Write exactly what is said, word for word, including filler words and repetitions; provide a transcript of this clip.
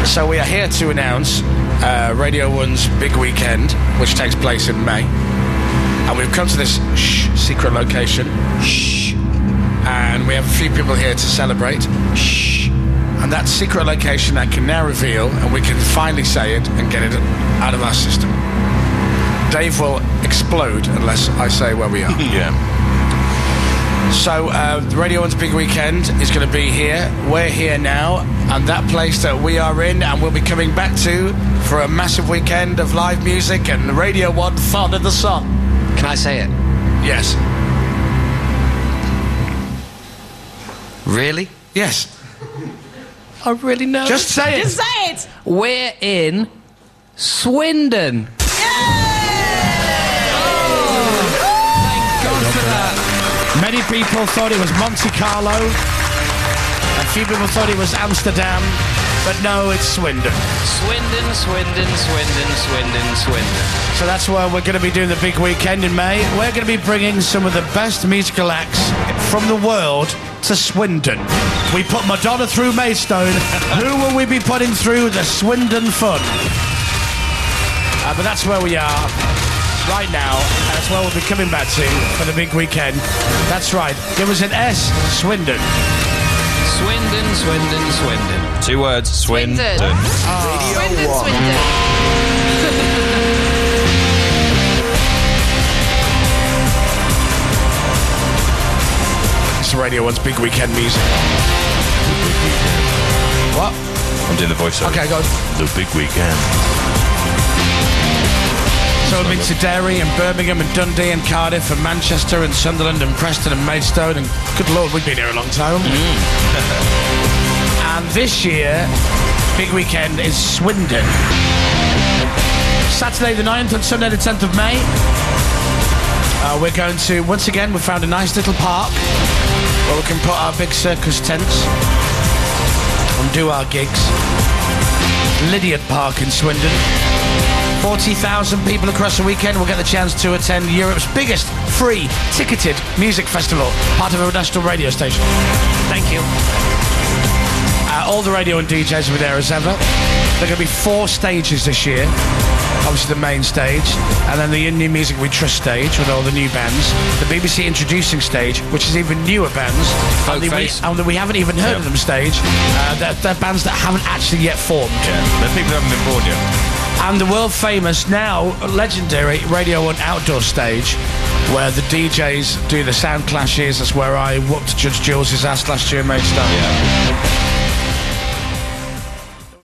So we are here to announce uh, Radio one's big weekend, which takes place in May. And we've come to this shh, secret location. Shh. And we have a few people here to celebrate. Shh. And that secret location I can now reveal, and we can finally say it and get it out of our system. Dave will explode unless I say where we are. Yeah. So, uh, Radio one's big weekend is going to be here. We're here now, and that place that we are in, and we'll be coming back to for a massive weekend of live music and Radio one fun in the sun. Can I say it? Yes. Really? Yes. I really know. Just say it. Just say it. We're in Swindon. Many people thought it was Monte Carlo. A few people thought it was Amsterdam. But no, it's Swindon. Swindon, Swindon, Swindon, Swindon, Swindon. So that's where we're going to be doing the big weekend in May. We're going to be bringing some of the best musical acts from the world to Swindon. We put Madonna through Maidstone. Who will we be putting through the Swindon fun? Uh, but that's where we are right now. That's where we'll be coming back to for the big weekend. That's right. Give us an S, Swindon. Swindon, Swindon, Swindon. Two words. Swindon. Swindon. Oh. Swindon, Swindon. It's Radio one's big weekend music. What? I'm doing the voiceover. Okay, go on. The big weekend. So we've been to Derry and Birmingham and Dundee and Cardiff and Manchester and Sunderland and Preston and Maidstone, and good lord, we've been here a long time. Mm. And this year, big weekend is Swindon. Saturday the ninth and Sunday the tenth of May. Uh, we're going to, once again, we found a nice little park where we can put our big circus tents and do our gigs. Lydiard Park in Swindon. forty thousand people across the weekend will get the chance to attend Europe's biggest free ticketed music festival, part of a national radio station. Thank you. Uh, all the radio and D Js will be there as ever. There are going to be four stages this year. Obviously the main stage, and then the New Music We Trust stage with all the new bands, the B B C Introducing stage, which is even newer bands, and the, we, and the we haven't even heard yep. of them stage. Uh, they're, they're bands that haven't actually yet formed. Yeah, they're people who haven't been born yet. And the world famous, now legendary Radio one outdoor stage, where the D Js do the sound clashes. That's where I whooped Judge Jules' ass last year in Maidstone. Yeah.